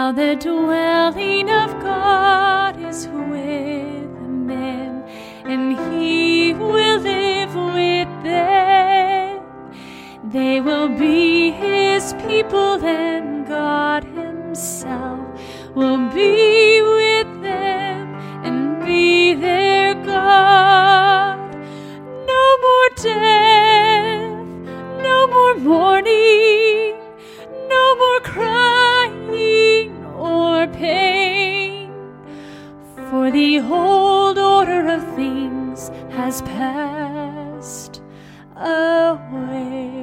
Now the dwelling of God is with men, and He will live with them. They will be His people, and God Himself will be with them and be their God. No more death, no more mourning, no more crying or pain, for the old order of things has passed away.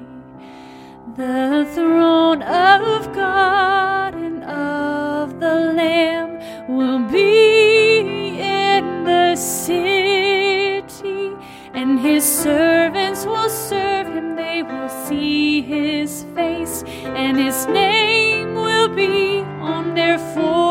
The throne of God and of the Lamb will be in the city, and His servants will serve Him. They will see His face, and His name will be on their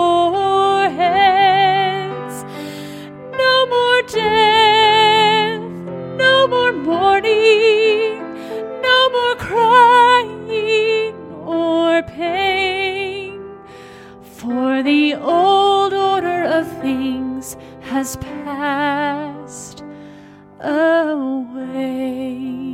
foreheads. No more death, no more mourning, no more crying or pain, for the old order of things has passed away.